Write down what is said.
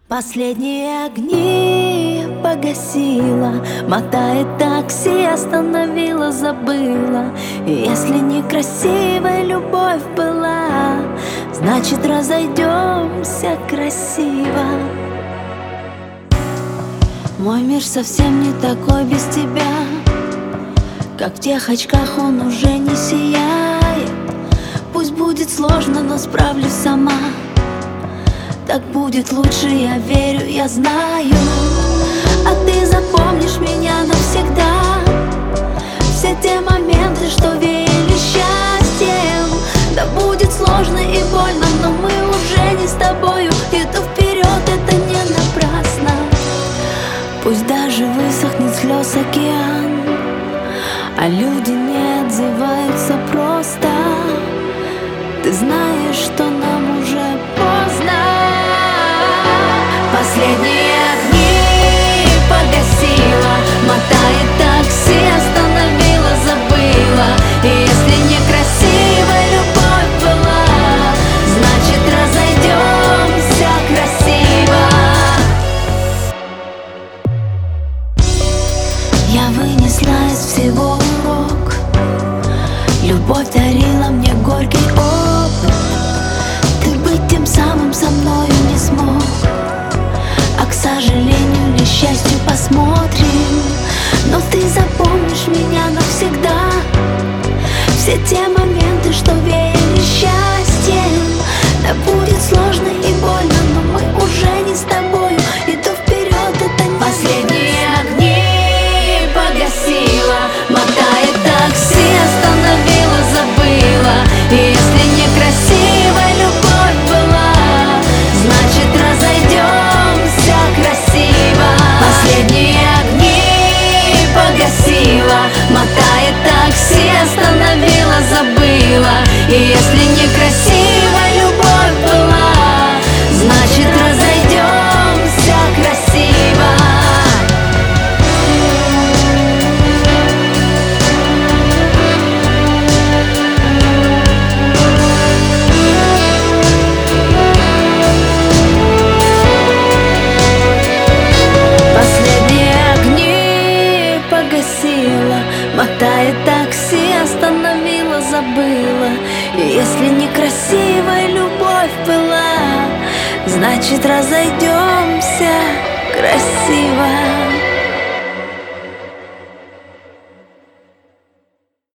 Последние огни погасила, мотает такси, остановила, забыла. И если некрасивая любовь была, значит разойдемся красиво. Мой мир совсем не такой без тебя, как в тех очках он уже не сияет. Пусть будет сложно, но справлюсь сама. Так будет лучше, я верю, я знаю. А ты запомнишь меня навсегда. Все те моменты, что веяли счастьем. Да будет сложно и больно, но мы уже не с тобою. Иду вперед, это не напрасно. Пусть даже высохнет слез океан, а люди не отзываются просто. Ты знаешь, что нам уже поздно. Последние огни погасила, мотает такси, остановила, забыла. И если некрасивая любовь была, значит разойдемся красиво. Я вынесла из всего урок. Любовь дарила мне горький опыт. Ты быть тем самым со мною не смог. А к сожалению или счастью посмотрим. Но ты запомнишь меня навсегда. Все те моменты, что веяли счастьем. Да будет сложно и больно, но мы уже не с тобою. Иду вперед, это не последние огни погасила, мотает такси, остановила, забыла. И если некрасивая любовь была, значит разойдемся красиво. Последние огни погасила, мотает такси, остановила, забыла. И если некрасивая любовь была, значит разойдемся красиво. Мотает такси, остановила, забыла. И если некрасивая любовь была, значит разойдемся красиво.